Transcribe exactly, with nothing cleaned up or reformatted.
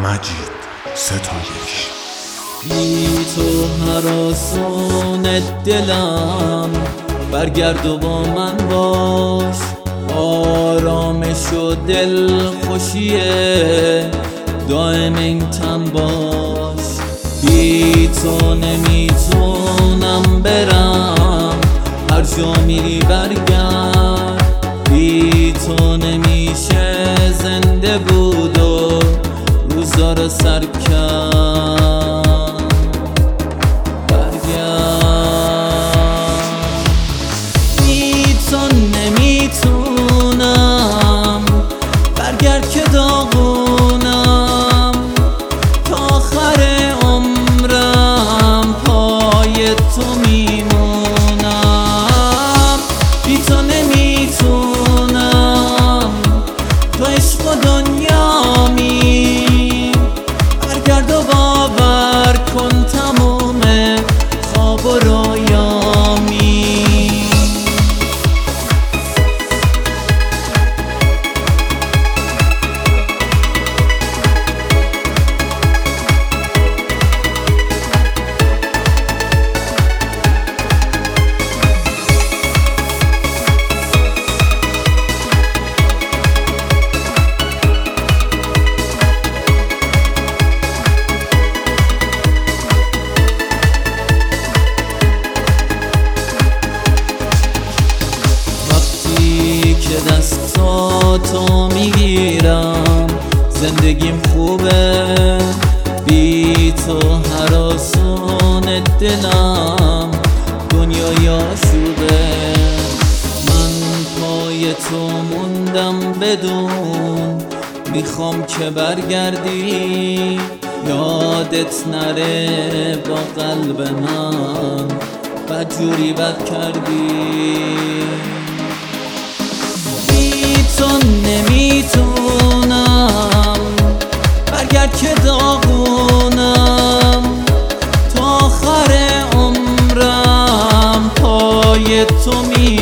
مجید ستایش. بی تو هراسون دلم، برگرد و با من باش. آرامش و دل خوشیه دائم این تن باش. بی تو نمیتونم برم، هر جا میری برگرد. بی تو نمیشه زنده بود و روزا رو سر کرد. برگرد. بی تو نمیتونم، برگرد که داغونم. تا آخر عمرم پای تو میمونم. بی تو نمیتونم، تو عشق و دنیامی. برگرد و باور کن تموم خواب و رویامی. که دستاتو میگیرم زندگیم خوبه. بی تو هراسون دلم دنیای آشوبه. من پای تو موندم بدون، میخوام که برگردی. یادت نره با قلب من بدجوری بد کردی. تو نمیتونم، برگرد که داغونم. تا آخر عمرم پای تو می